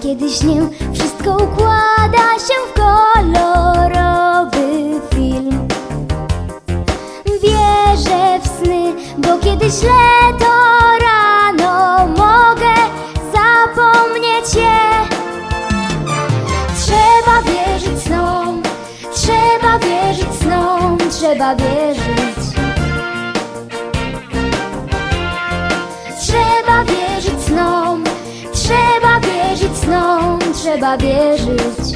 kiedy śnię, wszystko układa się w kolorowy film. Wierzę w sny, bo kiedy źle, to rano mogę zapomnieć je. Trzeba wierzyć snom, trzeba wierzyć snom, trzeba wierzyć. Trzeba wierzyć snom, trzeba wierzyć snom, trzeba wierzyć.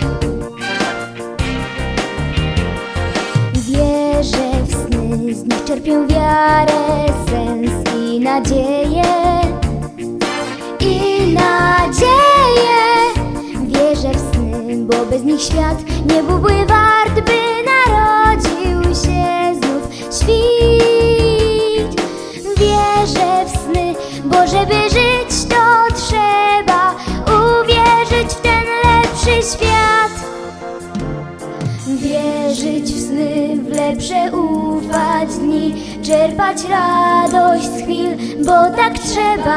Wierzę w sny, z nich czerpię wiarę, sens i nadzieję. I nadzieję. Wierzę w sny, bo bez nich świat nie byłby wart, by narodził się znów świt. Wierzę w sny, bo żeby żyć, to trzeba uwierzyć w ten lepszy świat. Wierzyć w sny, w lepsze ufać dni, czerpać radość z chwil, bo tak trzeba.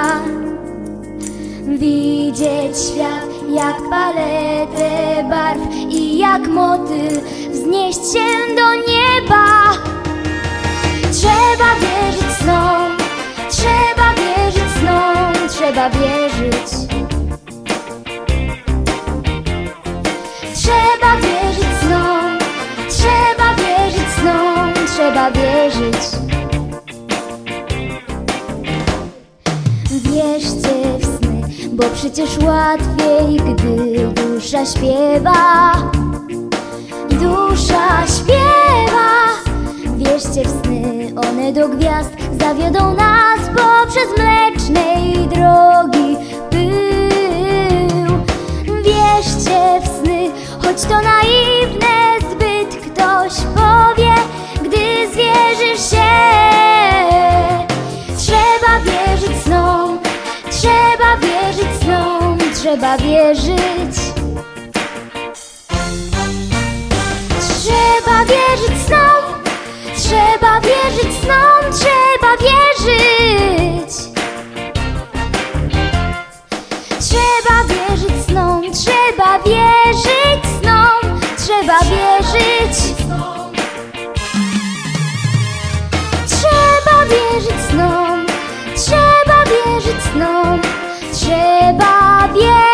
Widzieć świat jak paletę barw i jak motyl wznieść się do nieba. Trzeba wierzyć snom, trzeba wierzyć snom, trzeba wierzyć. Trzeba wierzyć snom, trzeba wierzyć snom, trzeba wierzyć. Wierzcie w sny, bo przecież łatwiej, gdy dusza śpiewa. Dusza śpiewa. Wierzcie w sny, one do gwiazd zawiodą nas poprzez mlecznej drogi pył. Wierzcie w sny, choć to naiwne zbyt, ktoś powie, gdy zwierzysz się. Trzeba wierzyć snom, trzeba wierzyć snom, trzeba wierzyć. Trzeba wierzyć snom, trzeba wierzyć snom, trzeba wierzyć. Trzeba wierzyć snom, trzeba wierzyć snom, trzeba wierzyć. Trzeba wierzyć snom, trzeba wierzyć snom, trzeba wierzyć.